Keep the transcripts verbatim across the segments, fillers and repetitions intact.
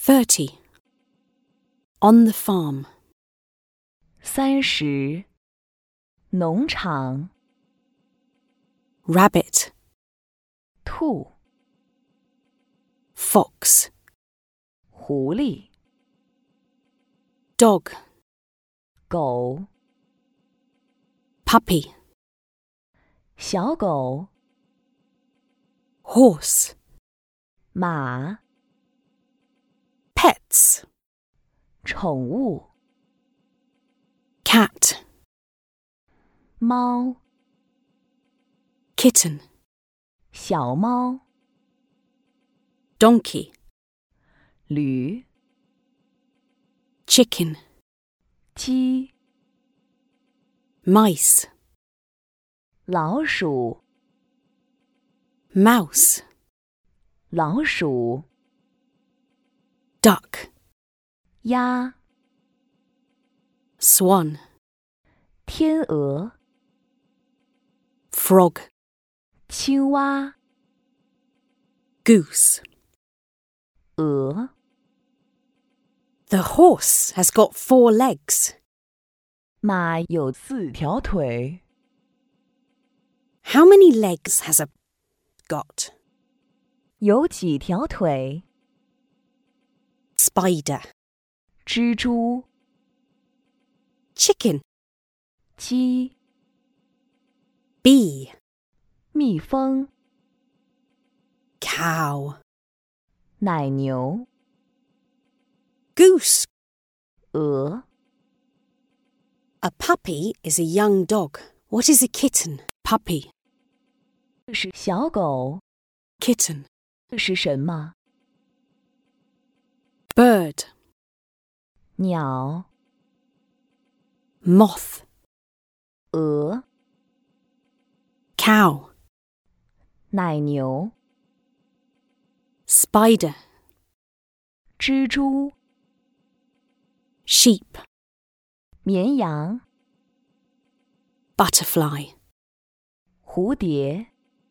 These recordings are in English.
Thirty. On the farm. 三十，农场。 Rabbit. 兔， Fox. 狐狸， Dog. 狗， Puppy. 小狗， Horse. 马， Pets. 宠物， Cat. 猫， Kitten. 小猫， Donkey. 驴， Chicken. 鸡， Mice. 老鼠， Mouse. 老鼠， Duck. 鸭， Swan. 天鹅， Frog. 青蛙， Goose. 鹅。 The horse has got four legs. 马有四条腿。 How many legs has a got? 有几条腿？ Spider. 蜘蛛， Chicken. 鸡， Bee. 蜜蜂， Cow. 奶牛， Goose. 鹅。 A puppy is a young dog. What is a kitten? Puppy. 这是小狗。 Kitten. 这是什么？ Bird. 鸟， Moth. 鹅， Cow. 奶牛， Spider. 蜘蛛， Sheep. 绵羊， Butterfly. 蝴蝶，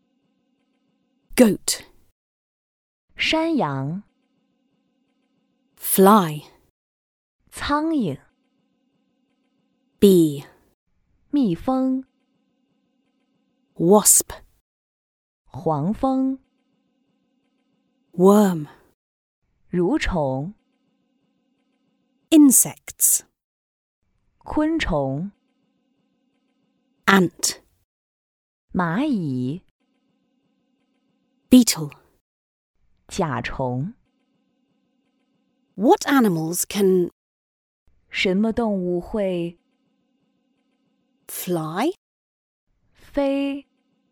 Goat. 山羊， Fly. 苍蝇， Bee. 蜜蜂， Wasp. 黄蜂， Worm. 蠕虫， Insects. 昆虫， Ant. 蚂蚁， Beetle. 甲虫。 What animals can 什么动物会 fly, 飞、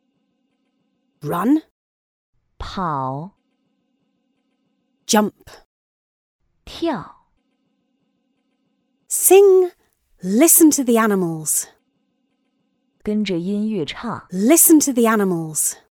run, 跑、 jump, 跳？ sing, listen to the animals, 跟着音乐唱。 listen to the animals.